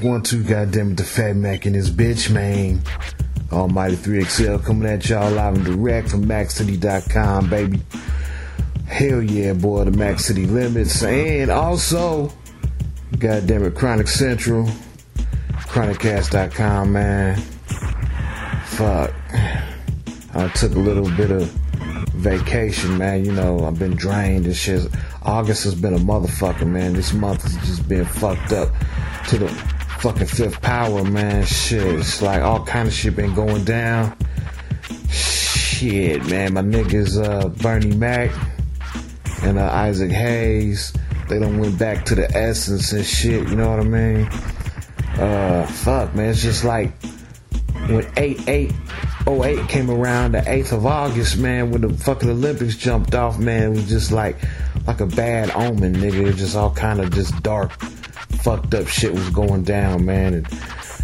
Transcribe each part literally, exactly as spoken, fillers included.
check one, two, goddamn it, the Fat Mac and his bitch, man. Almighty three X L coming at y'all live and direct from Mac City dot com, baby. Hell yeah, boy, the Mac City Limits. And also, goddamn it, Chronic Central, Chronic Cast dot com, man. Fuck. I took a little bit of vacation, man. You know, I've been drained and shit. August has been a motherfucker, man. This month has just been fucked up to the fucking fifth power, man. Shit, it's like all kind of shit been going down. Shit, man. My niggas, uh, Bernie Mac and uh, Isaac Hayes, they done went back to the essence and shit, you know what I mean? Uh, fuck, man. It's just like when eight eight oh eight came around, the eighth of August, man, when the fucking Olympics jumped off, man, it was just like, like a bad omen, nigga. It was just all kind of just dark, fucked up shit was going down, man. And,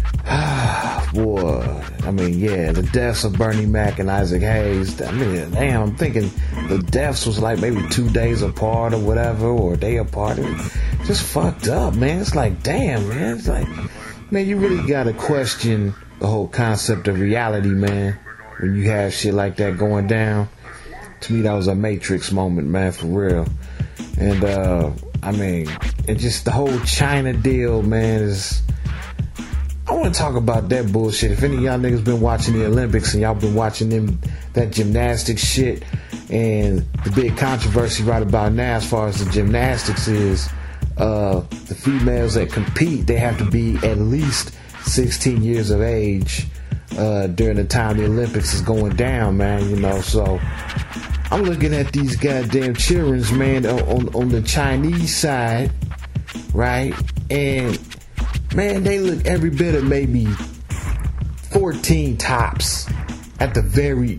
ah, boy, I mean, yeah, the deaths of Bernie Mac and Isaac Hayes, I mean, damn, I'm thinking the deaths was like maybe two days apart or whatever, or a day apart. It just fucked up, man. It's like, damn, man. It's like, man, you really gotta question the whole concept of reality, man, when you have shit like that going down. To me, that was a Matrix moment, man, for real. And, uh, I mean, and just the whole China deal, man, is... I want to talk about that bullshit. If any of y'all niggas been watching the Olympics and y'all been watching them, that gymnastics shit, and the big controversy right about now as far as the gymnastics is, uh, the females that compete, they have to be at least sixteen years of age uh, during the time the Olympics is going down, man, you know, so I'm looking at these goddamn childrens, man, on, on the Chinese side, right, and, man, they look every bit of maybe fourteen tops at the very,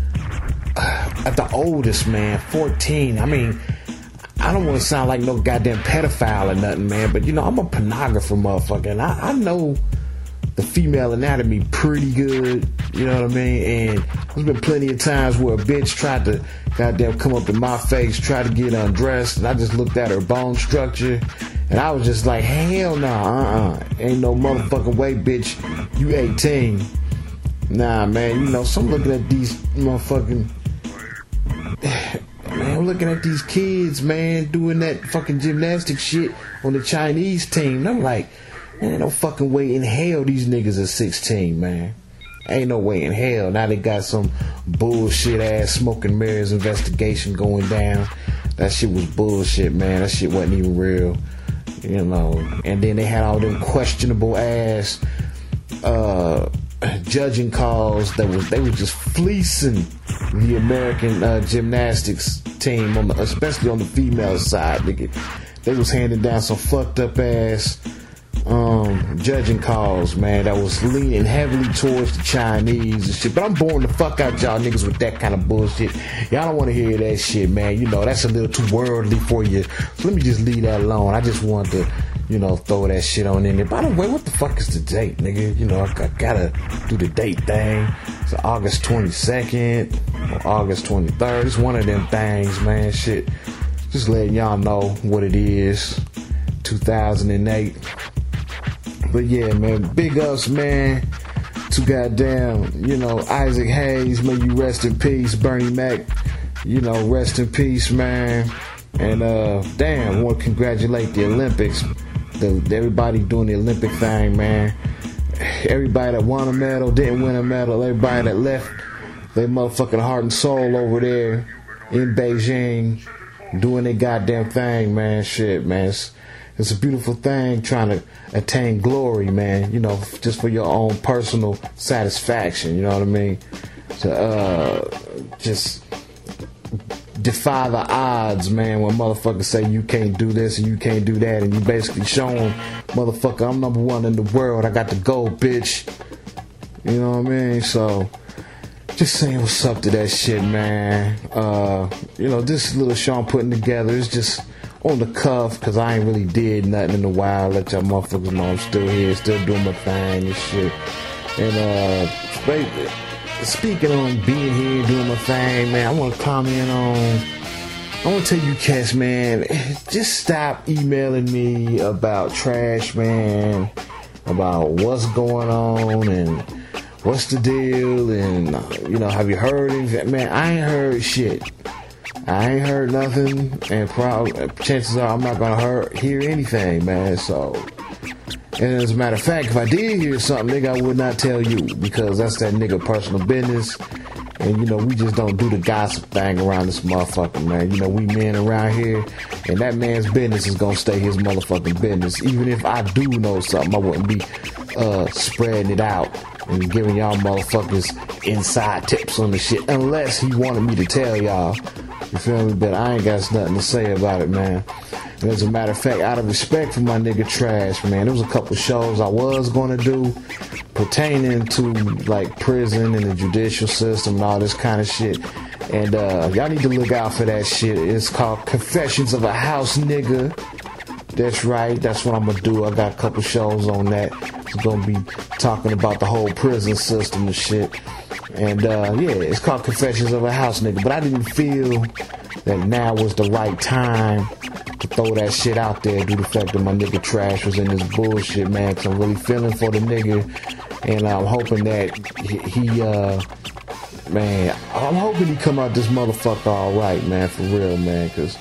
uh, at the oldest, man, fourteen, I mean, I don't want to sound like no goddamn pedophile or nothing, man, but, you know, I'm a pornographer, motherfucker, and I, I know the female anatomy pretty good, you know what I mean? And there's been plenty of times where a bitch tried to goddamn come up in my face, try to get undressed, and I just looked at her bone structure, and I was just like, hell no, nah, uh-uh, ain't no motherfucking way, bitch, you eighteen. Nah, man, you know, so I'm looking at these motherfucking, man, I'm looking at these kids, man, doing that fucking gymnastic shit on the Chinese team, and I'm like, man, ain't no fucking way in hell these niggas are sixteen, man. Ain't no way in hell. Now they got some bullshit ass smoke and mirrors investigation going down. That shit was bullshit, man. That shit wasn't even real, you know. And then they had all them questionable ass uh, judging calls that was they were just fleecing the American uh, gymnastics team, on the, especially on the female side, nigga. They was handing down some fucked up ass um judging calls, man, that was leaning heavily towards the Chinese and shit. But I'm boring the fuck out y'all niggas with that kind of bullshit. Y'all don't want to hear that shit, man. You know, that's a little too worldly for you. So let me just leave that alone. I just wanted to, you know, throw that shit on in there. By the way, what the fuck is the date, nigga? You know, I, I gotta do the date thing. It's August twenty-second or August twenty-third. It's one of them things, man. Shit. Just letting y'all know what it is. two thousand eight. But yeah, man, big ups, man, to goddamn, you know, Isaac Hayes, may you rest in peace. Bernie Mac, you know, rest in peace, man. And, uh, damn, I want to congratulate the Olympics, the, everybody doing the Olympic thing, man. Everybody that won a medal, didn't win a medal, everybody that left their motherfucking heart and soul over there in Beijing, doing their goddamn thing, man. Shit, man. It's, It's a beautiful thing trying to attain glory, man, you know, just for your own personal satisfaction, you know what I mean? To uh, just defy the odds, man, when motherfuckers say you can't do this and you can't do that, and you basically showing, motherfucker, I'm number one in the world, I got the gold, bitch. You know what I mean? So, just saying what's up to that shit, man. Uh, you know, this little show I'm putting together is just on the cuff, cause I ain't really did nothing in a while. Let y'all motherfuckers know I'm still here, still doing my thing and shit. And uh, speaking on being here, doing my thing, man, I want to comment on. I want to tell you cats, man, just stop emailing me about trash, man, about what's going on and what's the deal, and you know, have you heard anything? Man, I ain't heard shit. I ain't heard nothing, and probably chances are I'm not gonna hear, hear anything, man. So, and as a matter of fact, if I did hear something, nigga, I would not tell you, because that's that nigga personal business. And you know, we just don't do the gossip thing around this motherfucker, man. You know, we men around here, and that man's business is gonna stay his motherfucking business. Even if I do know something, I wouldn't be uh, spreading it out and giving y'all motherfuckers inside tips on the shit, unless he wanted me to tell y'all. You feel me? But I ain't got nothing to say about it, man. And as a matter of fact, out of respect for my nigga Trash, man, there was a couple shows I was gonna do pertaining to like prison and the judicial system and all this kind of shit. And uh, y'all need to look out for that shit. It's called Confessions of a House Nigga. That's right. That's what I'm gonna do. I got a couple shows on that. It's gonna be talking about the whole prison system and shit. And uh, yeah, it's called Confessions of a House Nigga. But I didn't feel that now was the right time to throw that shit out there due to the fact that my nigga Trash was in this bullshit, man. Cause I'm really feeling for the nigga, and I'm hoping that he, he uh, man, I'm hoping he come out this motherfucker all right, man, for real, man. Cause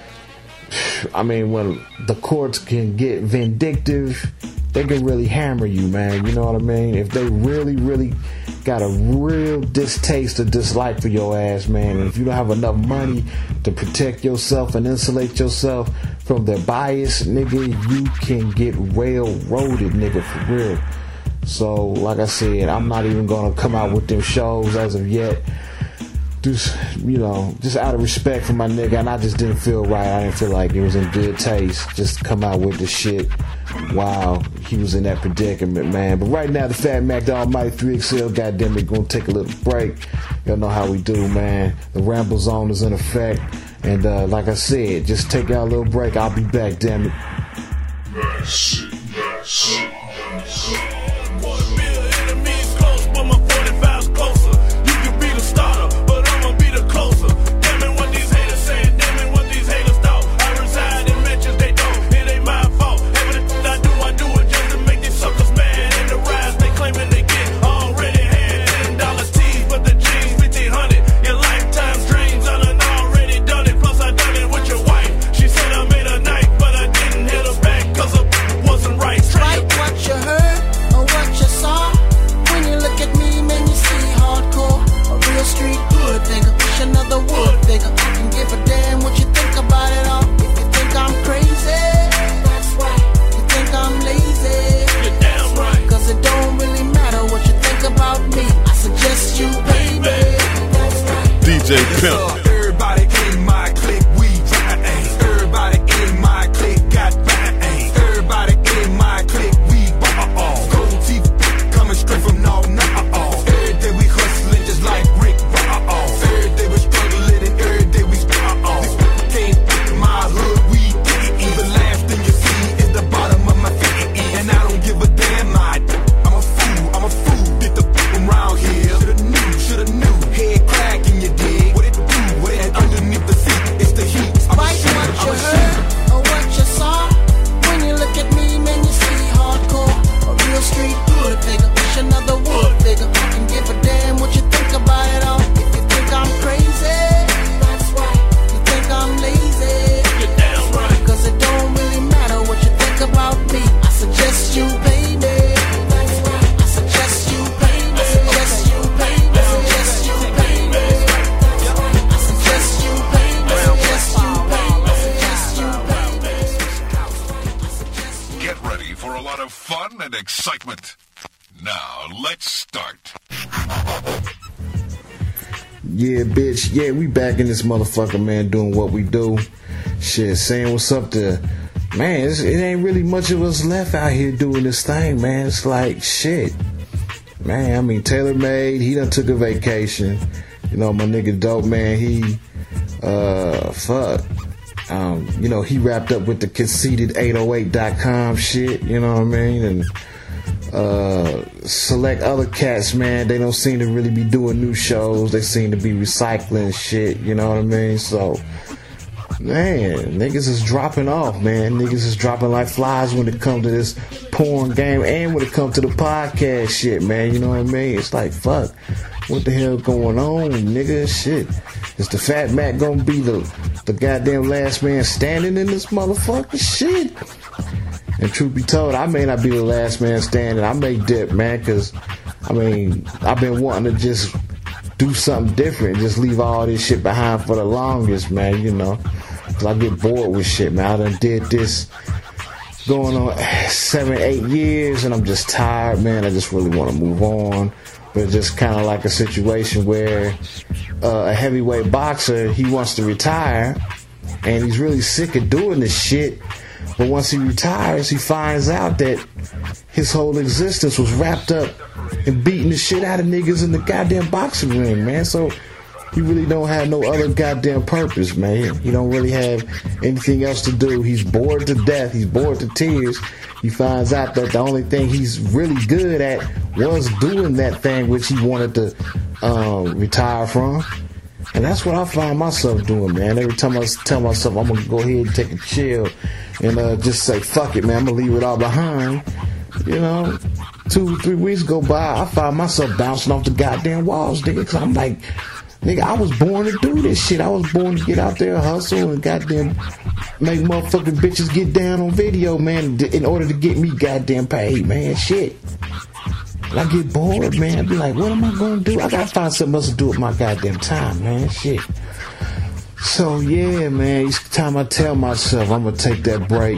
I mean, when the courts can get vindictive, they can really hammer you, man. You know what I mean? If they really, really got a real distaste or dislike for your ass, man, and if you don't have enough money to protect yourself and insulate yourself from their bias, nigga, you can get railroaded, nigga, for real. So, like I said, I'm not even gonna come out with them shows as of yet. Just, you know, just out of respect for my nigga, and I just didn't feel right. I didn't feel like it was in good taste just to come out with the shit while he was in that predicament, man. But right now, the Fat Mac, the Almighty three X L, goddamn it, gonna take a little break. Y'all know how we do, man. The Ramble Zone is in effect, and uh, like I said, just take out a little break. I'll be back, damn it. Mercy, mercy, mercy. D J Pimp. Everybody in my clique, we bang. Everybody in my clique got bang. Everybody in my clique, we ball. Gold teeth coming straight from no no. Every day we hustling just like Rick Ross. Every day we struggling and every day we ball. Can't pick my hood, we get. The last thing you see is the bottom of my feet, and I don't give a damn. I, I'm a fool, I'm a fool. Get the fuck around here. Shoulda knew, shoulda knew. Head cracking your dick. Underneath the seat, it's the heat. I'm Fight a what I'm you a heard or what you saw. When you look at me, man, you see hardcore. A real street hood nigga. Wish another wood nigga. I can give a damn what you think about it all. If you think I'm crazy, that's right. You think I'm lazy, You're damn right. Cause it don't really matter what you think about me. I suggest you pay me. That's right. I suggest you pay me. I suggest you pay me. I suggest you pay me. Get ready for a lot of fun and excitement. Now, let's start. Yeah, bitch. Yeah, we back in this motherfucker, man, doing what we do. Shit, saying what's up to... Man, it's, it ain't really much of us left out here doing this thing, man. It's like, shit. Man, I mean, Taylor Made, he done took a vacation. You know, my nigga Dope, man, he... Uh, fuck. Um, you know, he wrapped up with the conceited eight oh eight dot com shit, you know what I mean? And uh, select other cats, man, they don't seem to really be doing new shows. They seem to be recycling shit, you know what I mean? So, man, niggas is dropping off, man. Niggas is dropping like flies when it comes to this porn game and when it comes to the podcast shit, man. You know what I mean? It's like, fuck, what the hell going on, nigga? Shit. Is the Fat Mac gonna be the, the goddamn last man standing in this motherfucker? Shit. And truth be told, I may not be the last man standing. I may dip, man, because, I mean, I've been wanting to just do something different, just leave all this shit behind for the longest, man, you know. Cause I get bored with shit, man. I done did this going on seven, eight years, and I'm just tired, man. I just really want to move on. But it's just kind of like a situation where uh, a heavyweight boxer, he wants to retire, and he's really sick of doing this shit. But once he retires, he finds out that his whole existence was wrapped up in beating the shit out of niggas in the goddamn boxing ring, man. So he really don't have no other goddamn purpose, man. He don't really have anything else to do. He's bored to death. He's bored to tears. He finds out that the only thing he's really good at was doing that thing which he wanted to um, retire from. And that's what I find myself doing, man. Every time I tell myself I'm going to go ahead and take a chill and uh, just say, fuck it, man, I'm going to leave it all behind. You know, two, three weeks go by, I find myself bouncing off the goddamn walls, nigga, because I'm like, nigga, I was born to do this shit. I was born to get out there, hustle, and goddamn make motherfucking bitches get down on video, man, in order to get me goddamn paid, man. Shit. And I get bored, man. I be like, what am I going to do? I got to find something else to do with my goddamn time, man. Shit. So, yeah, man, each time I tell myself I'm going to take that break,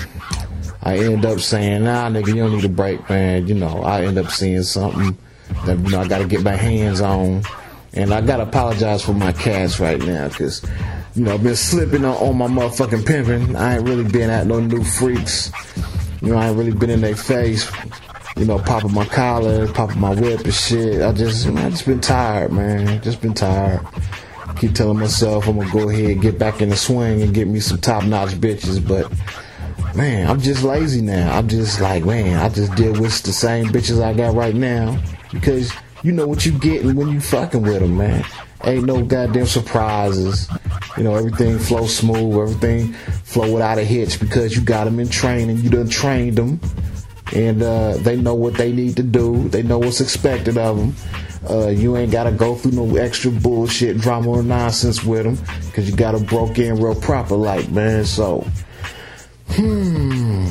I end up saying, nah, nigga, you don't need a break, man. You know, I end up seeing something that, you know, I got to get my hands on. And I got to apologize for my cats right now because, you know, I've been slipping on, on my motherfucking pimping. I ain't really been at no new freaks. You know, I ain't really been in their face, you know, popping my collar, popping my whip and shit. I just, you know, I just been tired, man. Just been tired. Keep telling myself I'm going to go ahead and get back in the swing and get me some top-notch bitches, but man, I'm just lazy now. I'm just like, man, I just deal with the same bitches I got right now because you know what you getting when you fucking with them, man. Ain't no goddamn surprises. You know, everything flow smooth, everything flow without a hitch because you got them in training. You done trained them, and uh, they know what they need to do. They know what's expected of them. Uh, you ain't got to go through no extra bullshit, drama, or nonsense with them because you got them broke in real proper like, man. So, hmm.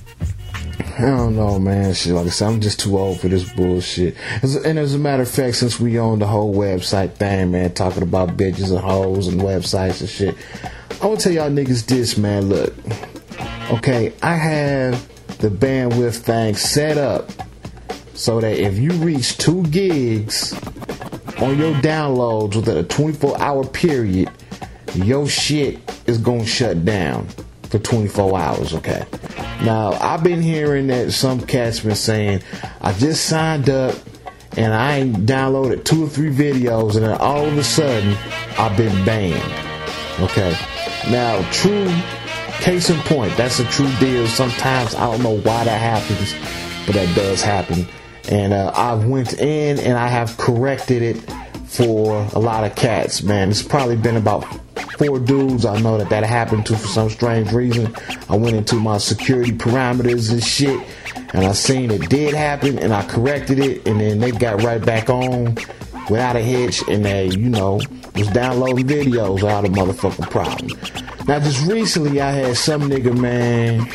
I don't know, man. Shit, like I said, I'm just too old for this bullshit. As, and as a matter of fact, since we own the whole website thing, man, talking about bitches and hoes and websites and shit, I want to tell y'all niggas this, man. Look, okay, I have the bandwidth thing set up so that if you reach two gigs on your downloads within a twenty-four hour period, your shit is gonna shut down for twenty-four hours, okay? Now, I've been hearing that some cats been saying, I just signed up and I ain't downloaded two or three videos and then all of a sudden, I've been banned, okay? Now, true, case in point, that's a true deal. Sometimes, I don't know why that happens, but that does happen. And uh, I went in and I have corrected it for a lot of cats, man. It's probably been about four dudes I know that that happened to for some strange reason. I went into my security parameters and shit, and I seen it did happen, and I corrected it, and then they got right back on without a hitch, and they, you know, was downloading videos without a motherfucking problem. Now, just recently, I had some nigga, man,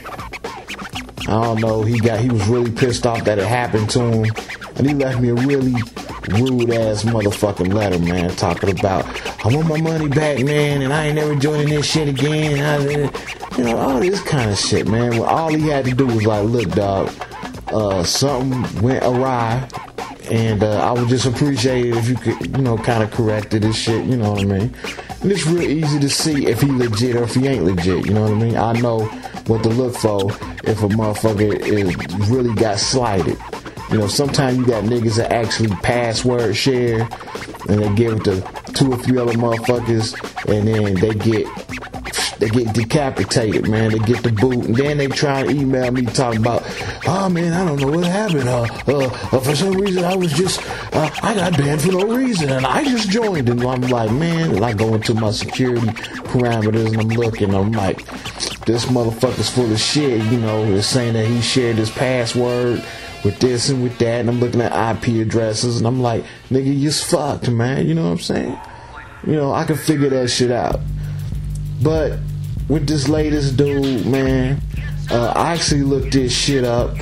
I don't know, he got, he was really pissed off that it happened to him, and he left me a really rude ass motherfucking letter, man, talking about, I want my money back, man, and I ain't never joining this shit again. I, you know, all this kind of shit, man. Well, all he had to do was like, look, dog, uh, something went awry, and uh, I would just appreciate it if you could, you know, kind of correct it and shit, you know what I mean? And it's real easy to see if he legit or if he ain't legit, you know what I mean? I know what to look for if a motherfucker is really got slighted. You know, sometimes you got niggas that actually password share and they give it to two or three other motherfuckers and then they get they get decapitated, man. They get the boot, and then they try to email me talking about, oh man, I don't know what happened. Uh, uh, uh for some reason, I was just, uh, I got banned for no reason, and I just joined. And I'm like, man, and I go into my security parameters, and I'm looking, I'm like, this motherfucker's full of shit. You know, it's saying that he shared his password with this and with that, and I'm looking at I P addresses, and I'm like, nigga, you're fucked, man. You know what I'm saying? You know, I can figure that shit out. But with this latest dude, man, uh, I actually looked this shit up,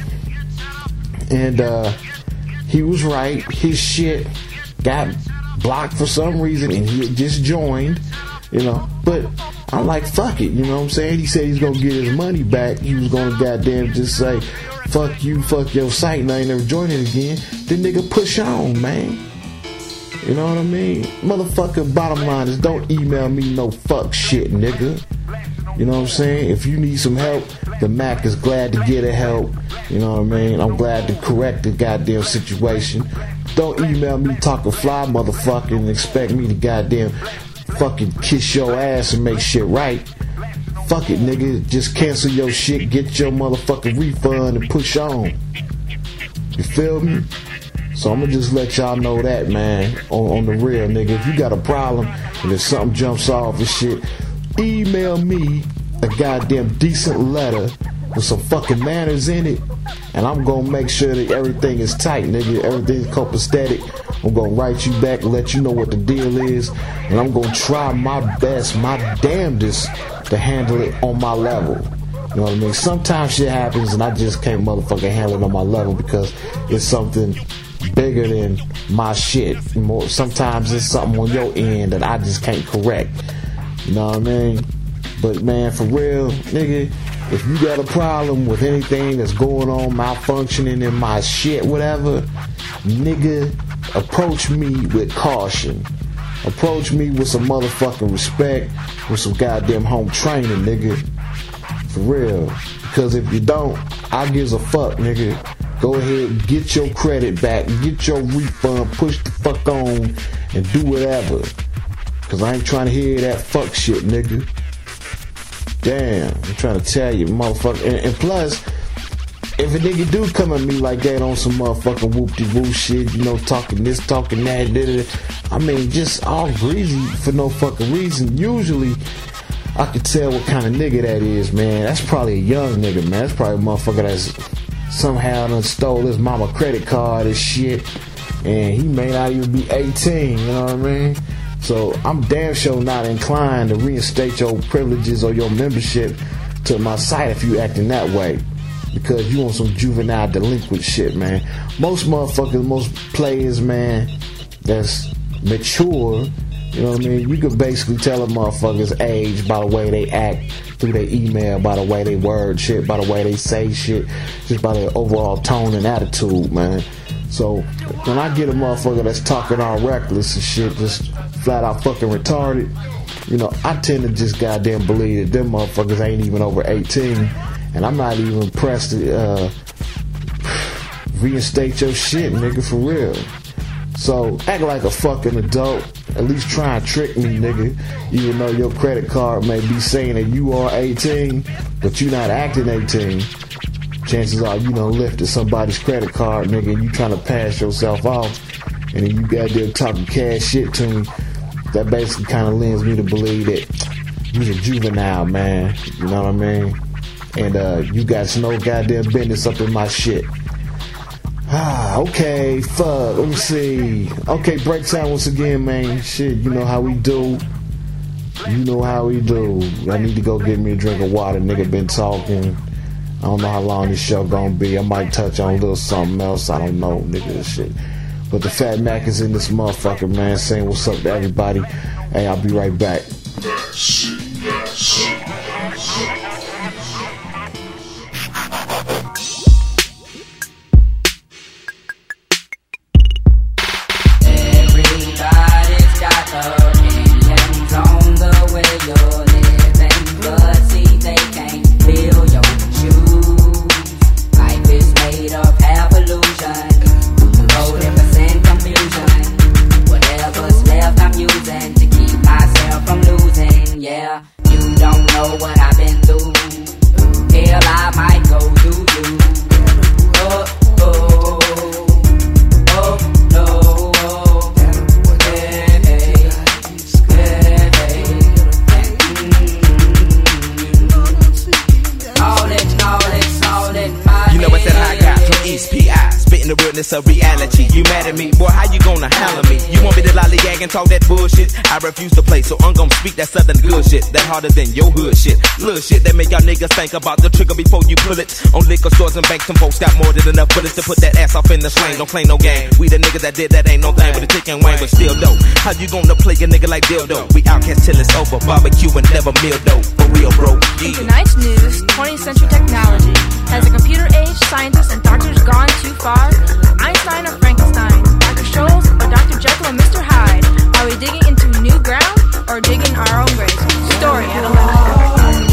and uh, he was right. His shit got blocked for some reason, and he had just joined, you know. But I'm like, fuck it, you know what I'm saying? He said he's gonna get his money back. He was gonna goddamn just say, fuck you, fuck your site, and I ain't never join it again. The nigga push on, man. You know what I mean? Motherfucker, bottom line is don't email me no fuck shit, nigga. You know what I'm saying? If you need some help, the Mac is glad to get a help. You know what I mean? I'm glad to correct the goddamn situation. Don't email me talking fly, motherfucker, and expect me to goddamn fucking kiss your ass and make shit right. Fuck it, nigga. Just cancel your shit, get your motherfucking refund, and push on. You feel me? So I'm gonna just let y'all know that, man, on, on the real, nigga. If you got a problem and if something jumps off and shit, email me a goddamn decent letter with some fucking manners in it, and I'm gonna make sure that everything is tight, nigga. Everything's copacetic. I'm gonna write you back and let you know what the deal is, and I'm gonna try my best, my damnedest, to handle it on my level. You know what I mean? Sometimes shit happens and I just can't motherfucking handle it on my level because it's something bigger than my shit. More, sometimes it's something on your end that I just can't correct. You know what I mean? But man, for real, nigga, if you got a problem with anything that's going on, malfunctioning in my shit, whatever, nigga, approach me with caution. Approach me with some motherfucking respect, with some goddamn home training, nigga. For real. Because if you don't, I gives a fuck, nigga. Go ahead, get your credit back, get your refund, push the fuck on, and do whatever. Cause I ain't trying to hear that fuck shit, nigga. Damn, I'm trying to tell you, motherfucker. And, and plus, if a nigga do come at me like that on some motherfucking whoop-de-whoop shit, you know, talking this, talking that, da, da, da, I mean, just all greasy for no fucking reason. Usually, I can tell what kind of nigga that is, man. That's probably a young nigga, man. That's probably a motherfucker that's somehow done stole his mama credit card and shit, and he may not even be eighteen, you know what I mean? So I'm damn sure not inclined to reinstate your privileges or your membership to my site if you acting that way, because you on some juvenile delinquent shit, man. Most motherfuckers, most players, man, that's mature, you know what I mean? You could basically tell a motherfucker's age by the way they act through their email, by the way they word shit, by the way they say shit, just by their overall tone and attitude, man. So when I get a motherfucker that's talking all reckless and shit, just flat out fucking retarded, you know, I tend to just goddamn believe that them motherfuckers ain't even over eighteen, and I'm not even pressed to uh, reinstate your shit, nigga, for real. So act like a fucking adult. At least try and trick me, nigga. Even though your credit card may be saying that you are eighteen, but you not acting eighteen. Chances are you done lifted somebody's credit card, nigga, and you trying to pass yourself off, and then you goddamn talking cash shit to me. That basically kind of lends me to believe that you's a juvenile, man. You know what I mean? And uh, you got no goddamn business up in my shit. Ah, okay, fuck, let me see. Okay, break time once again, man. Shit, you know how we do. You know how we do. I need to go get me a drink of water. Nigga been talking. I don't know how long this show gonna be. I might touch on a little something else. I don't know, nigga, shit. But the Fat Mac is in this motherfucker, man, saying what's up to everybody. Hey, I'll be right back. Everybody's got opinions on the way you're living, but see, they can't feel your shoes. Life is made of half illusion, forty percent confusion. Whatever's left I'm using to keep myself from losing. Yeah, you don't know know what I've been through. Hell, I might go do you. Oh, oh, oh, no, oh, hey, hey, hey, hey. Mm. All in, all in, all in my You know what's that high guy from East P I, spitting the realness of reality. You mad at me? Boy, how you gonna holler me? You want me to lollygag and talk that bullshit? I refuse to play, so I'm gonna speak that southern good shit. That harder than your hood shit. Little shit that make y'all niggas think about the trigger before you pull it. On liquor stores and banks, some folks got more than enough bullets to put that ass off in the sling. Don't play no game. We the niggas that did that ain't no thing but a chicken wing, but still dope. How you gonna play a nigga like dildo? We outcast till it's over. Barbecue and never meal dough. For real, bro. Yeah. Tonight's news, twentieth century technology. Has a computer-age scientist and doctors gone too far? Einstein or Frankenstein? Doctor Scholl's or Doctor Jekyll and Mister Hyde? Are we digging into new ground or digging our own graves? Story at eleven.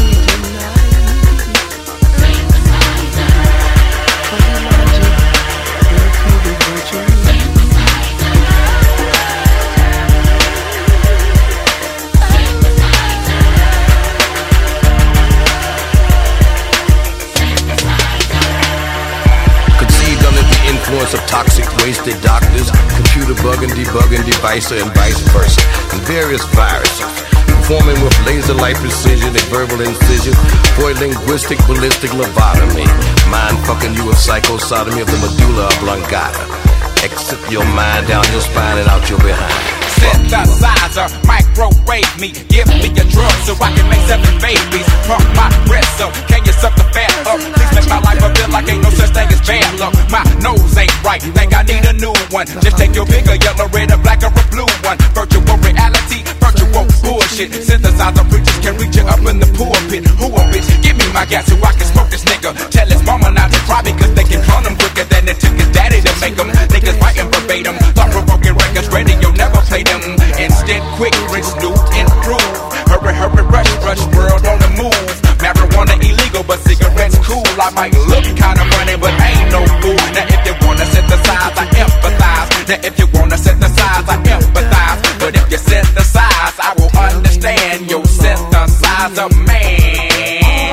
Influence of toxic, wasted doctors, computer bugging, debugging, devicer, and vice versa, and various viruses, performing with laser-like precision, a verbal incision, for a linguistic, ballistic lobotomy, mind-fucking you with psychosodomy of the medulla oblongata. Exit your mind down your spine and out your behind. Synthesizer, microwave me, give me a drug so I can make seven babies. Pump my breast up, can you suck the fat up? Please make my life a feel like ain't no such thing as bad luck. My nose ain't right, think I need a new one. Just take your bigger yellow, red, or black, or a blue one. Virtual reality, virtual bullshit. Synthesizer preachers can reach you up in the pulpit. Who a bitch? Give me my gas so I can smoke this nigga. Tell his mama not to cry because they can run him quicker than it took his daddy to make him. Niggas writing verbatim, thought-provoking records, radio never played them. Instant, quick, rich, new, improve. Hurry, hurry, rush, rush, world on the move. Marijuana illegal, but cigarettes cool. I might look kinda funny, but ain't no fool. Now if you wanna synthesize, I empathize. Now if you wanna synthesize, I empathize. But if you synthesize, I will understand your synthesizer, man.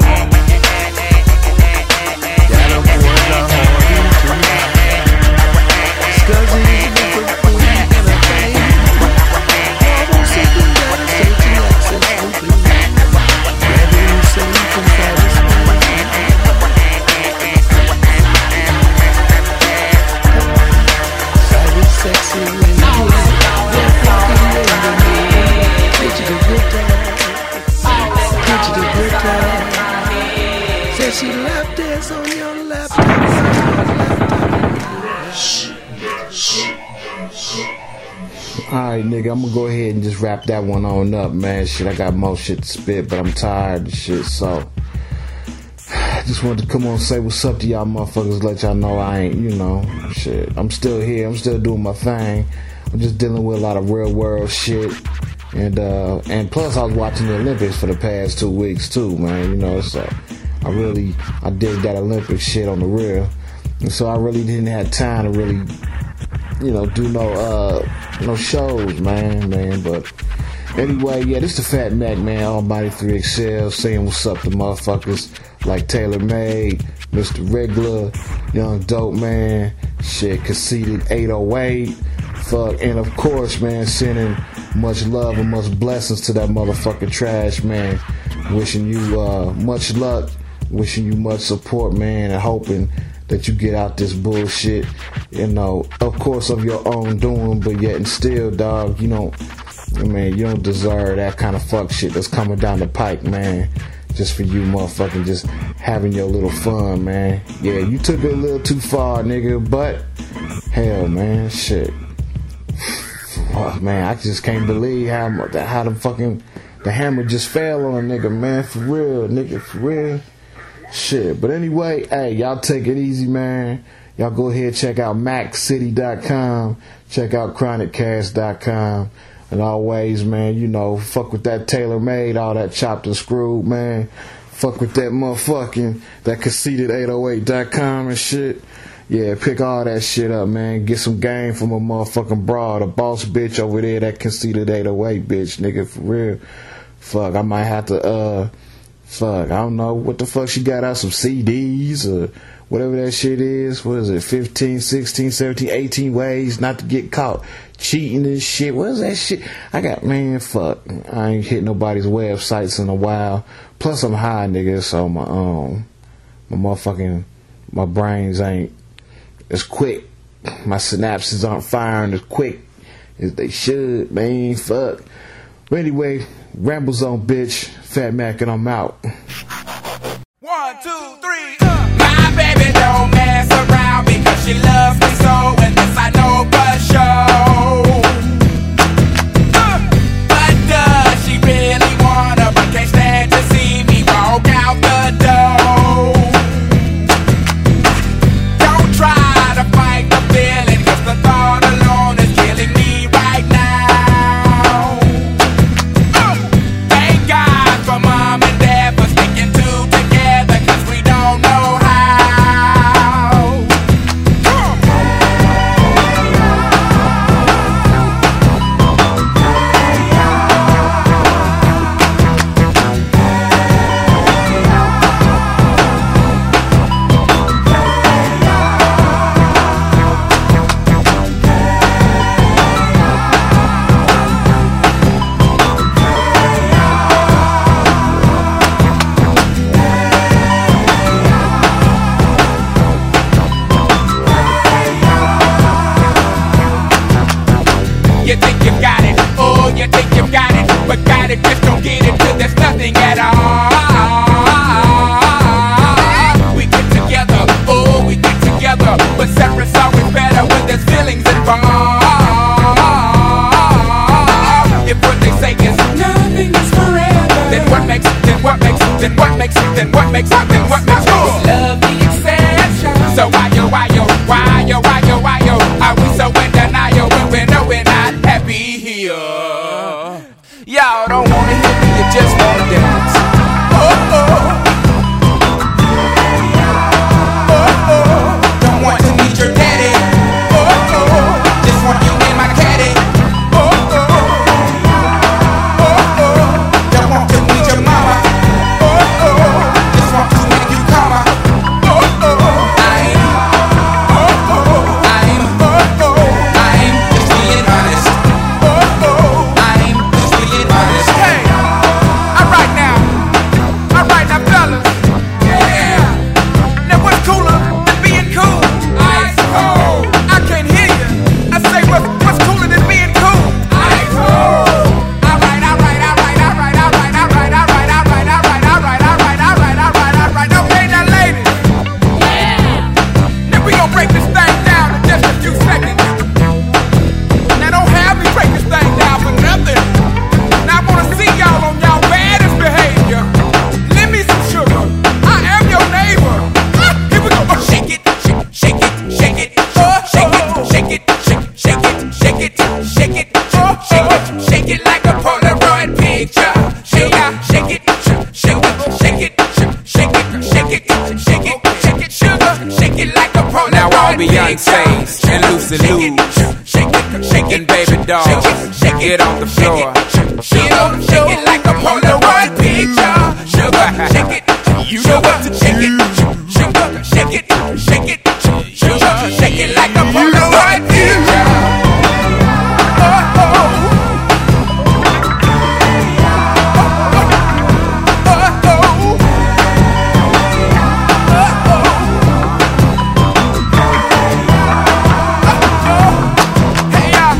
She left this on your left. Alright, nigga, I'm gonna go ahead and just wrap that one on up, man. Shit, I got more shit to spit, but I'm tired of shit, so I just wanted to come on and say what's up to y'all motherfuckers, let y'all know I ain't, you know, shit. I'm still here, I'm still doing my thing. I'm just dealing with a lot of real world shit. And uh and plus I was watching the Olympics for the past two weeks too, man, you know, so I really, I did that Olympic shit on the real. And so I really didn't have time to really, you know, do no, uh, no shows, man, man. But anyway, yeah, this the Fat Mac, man, Almighty three X L, saying what's up to motherfuckers like Taylor Made, Mister Regular, Young Dope Man, shit, Conceited eight oh eight, fuck, and of course, man, sending much love and much blessings to that motherfucking trash, man. Wishing you, uh, much luck. Wishing you much support, man, and hoping that you get out this bullshit, you know, of course of your own doing, but yet and still, dog, you don't, I mean, you don't deserve that kind of fuck shit that's coming down the pike, man, just for you motherfucking just having your little fun, man. Yeah, you took it a little too far, nigga, but hell, man, shit. Fuck, man, I just can't believe how, how the fucking, the hammer just fell on a nigga, man, for real, nigga, for real. Shit, but anyway, hey, y'all take it easy, man. Y'all go ahead, check out mac city dot com, check out chronic cast dot com, and always, man, you know, fuck with that Taylor Made, all that chopped and screwed, man. Fuck with that motherfucking, that conceited eight oh eight dot com and shit. Yeah, pick all that shit up, man. Get some game from a motherfucking broad, a boss bitch over there, that conceited eight oh eight bitch, nigga, for real. Fuck, I might have to, uh, fuck, I don't know what the fuck she got out, some C Ds or whatever that shit is. What is it, fifteen, sixteen, seventeen, eighteen ways not to get caught cheating and shit. What is that shit? I got, man, fuck, I ain't hit nobody's websites in a while. Plus I'm high, nigga, so my um my motherfucking my brains ain't as quick. My synapses aren't firing as quick as they should, man. Fuck. But anyway, rambles on, bitch. Fat Mac, and I'm out. One, two, three, uh. My baby don't mess around because she loves me so, and this I know for sure. Uh. But does she really wanna, but can't stand to see me walk out the door? Don't try to fight the feeling, cause the thought alone is killing me right now. Uh. Thank God for mom and dad for sticking two together, cause we don't know how. You think you got it, oh, you think you got it, but got it, just don't get it till there's nothing at all. We get together, oh, we get together, but separate's always better when there's feelings involved. If what they say is nothing is forever, then what makes, then what makes, then what makes, then what makes, then what makes love the exception? So why yo, why yo, why yo, why yo, why yo, are we so in denial when we know we're not happy here? Y'all don't wanna hear me, you just wanna dance. Oh, oh. Oh, oh. Don't want to meet your daddy. Oh, oh. Just want you in my caddy. Oh, oh. Oh, oh. Don't want to meet your mama. Oh, oh. Just want to make you come. Oh, oh. I ain't. Oh, oh. I ain't. Oh, oh. I ain't just being honest. Oh, oh. I ain't just being honest. Hey, alright now. Alright now, fellas. Yeah. Now what's cooler than being cool? Ice cold. I can't hear you. I say what's what's cooler than being cool? Ice cold. Alright, alright, alright, alright, alright, alright, alright, alright, alright, alright, alright, alright, alright, alright. Okay, now ladies. Yeah. Now we gon' break this thing down in just a few seconds. Now don't have me break this thing down for nothing. Now I wanna see y'all on y'all baddest behavior. Lend me some sugar. I am your neighbor. Ah, here we go. Oh, shake it, shake, shake it, shake it, oh, shake it, shake it, shake, shake it, shake it, shake it, oh, shake it, shake it like a Polaroid picture. Shake it, shake it, shake it, shake it, shake it, shake it, shake it, shake it, sugar, shake it like a Polaroid picture. Now all Beyonce's and Lucy Lou's and Baby Dolls, get on the floor. Shake it, shake it like a Polaroid picture. Sugar, shake it, sugar, shake it, sugar, shake it, shake it, sugar, shake it like a Polaroid picture. Oh, oh. Oh, oh. Oh, oh. Hey, y'all.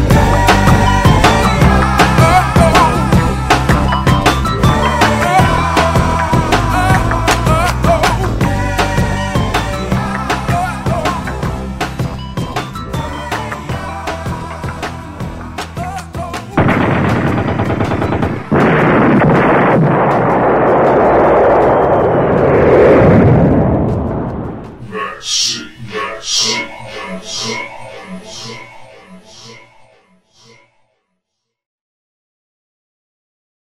That's it, that's it, that's it.